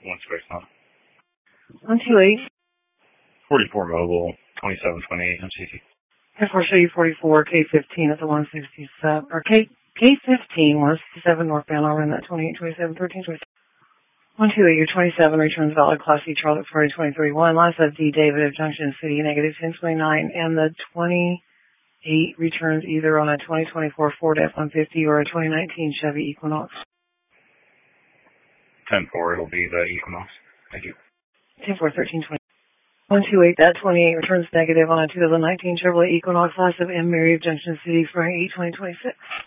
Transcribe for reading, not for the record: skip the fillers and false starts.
One space on. 128. 44 mobile, 2728 MCT. Therefore, show you 44, K15 at the 167, or K15, 167 northbound, I'll run that 2827, 1327. 128, your 27 returns valid Class C Charlotte Florida 2031. Last of D David of Junction City, negative 1029, and the 28 returns either on a 2024 Ford F-150 or a 2019 Chevy Equinox. 10-4, it'll be the Equinox. Thank you. 10-4, 1320. 128, that 28 returns negative on a 2019 Chevrolet Equinox, last of M. Mary of Junction City, for 8-2026.